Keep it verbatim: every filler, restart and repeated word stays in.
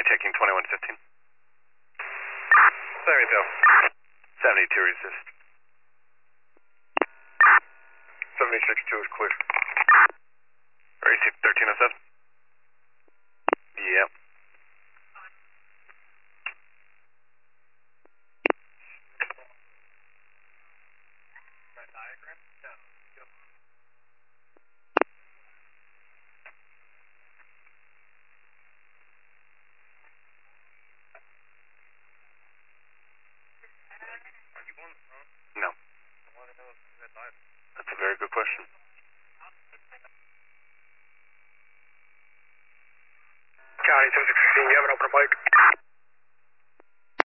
checking twenty-one fifteen. seventy-two. seventy-two resist. seventy-six two is clear. Receive thirteen oh seven. Yep. No. That's a very good question. County seven six one six, you have an open mic.